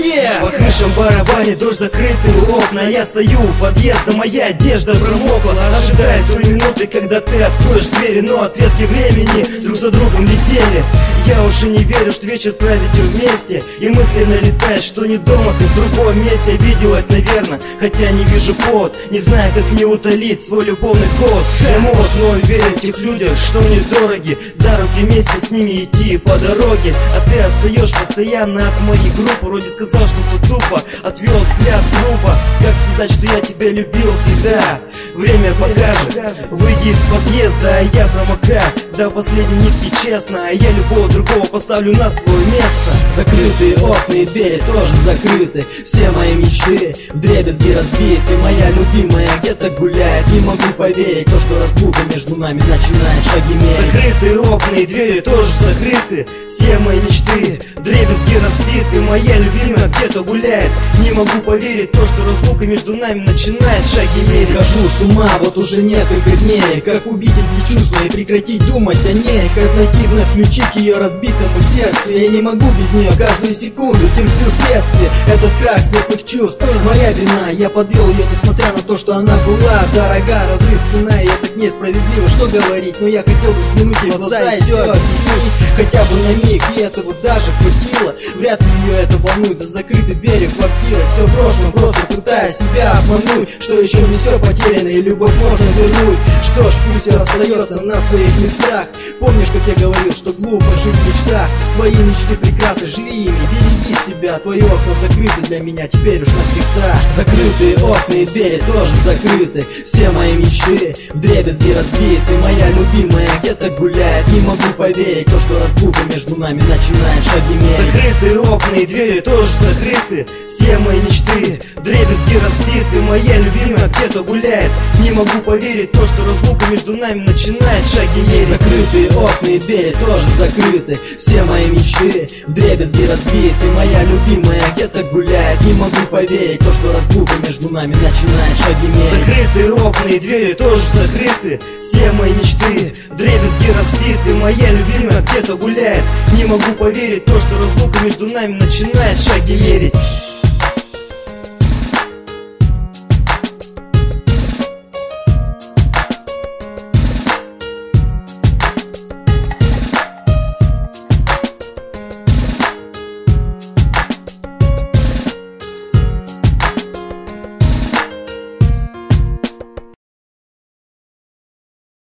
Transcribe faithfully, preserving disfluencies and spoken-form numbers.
Yeah! По крышам барабанит дождь, закрытые окна. Я стою у подъезда, моя одежда промокла. Ожидая той минуты, когда ты откроешь двери, но отрезки времени друг за другом летели. Я уже не верю, что вечер проведем вместе, и мысленно летает, что не дома, ты в другом месте. Обиделась, наверное, хотя не вижу повод, не знаю, как мне утолить свой любовный голод. Я молод, но верю в тех людях, что мне дороги. За руки вместе с ними идти по дороге. А ты остаешь постоянно от моей группы. Вроде сказал что-то тупо, отвел взгляд грубо. Как сказать, что я тебя любил всегда? Время покажет. Выйди из подъезда, а я промокаю до последней нитки, честно. А я любого другого поставлю на свое место. Закрытые окна и двери тоже закрыты. Все мои мечты вдребезги разбиты. Моя любимая где-то гуляет. Не могу поверить, то, что разлука между нами начинает шаги мерить. Закрытые окна и двери тоже закрыты. Все мои мечты вдребезги разбиты. Моя любимая где-то гуляет. Не могу поверить, то, что разлука между нами начинает шаги мерить. Схожу с ума вот уже несколько дней. Как убить эти чувства и прекратить думать о ней. Как найти вновь ключи к ее разбитому сердцу. Я не могу без нее, каждую секунду терплю бедствие. Этот крах светлых чувств моя вина. Я подвел ее, несмотря на то, что она была дорога. Разрыв цена, и это несправедливо, что говорить. Но я хотел бы взглянуть ей в глаза и все объяснить. Хотя бы на миг, и этого даже хватило. Вряд ли ее это волнует, за закрытой дверью квартира. Все в прошлом, просто пытаясь себя обмануть. Что еще не все потеряно, и любовь можно вернуть. Что ж, пусть все остается на своих местах. Помнишь, как я говорил, что глупо жить в мечтах? Твои мечты прекрасны, живи ими, береги себя. Твои окна закрыты для меня теперь уж навсегда. Закрытые окна и двери тоже закрыты. Все мои мечты вдребезги разбиты. Моя любимая где-то гуляет. Не могу поверить, то, что разлука между нами начинает шаги мерить. Закрытые окна и двери тоже закрыты. Все мои мечты вдребезги разбиты. Моя любимая где-то гуляет. Не могу поверить, то, что разлука между нами начинает шаги мерить. Закрытые окна и двери тоже закрыты. Все мои мечты вдребезги разбиты. Моя любимая где-то гуляет. Не могу поверить, то, что разлука между нами начинает шаги мерить. Закрытые окна и двери тоже закрыты. Все мои мечты вдребезги разбиты. Моя любимая где-то гуляет. Не могу поверить, то, что разлука между нами начинает шаги мерить.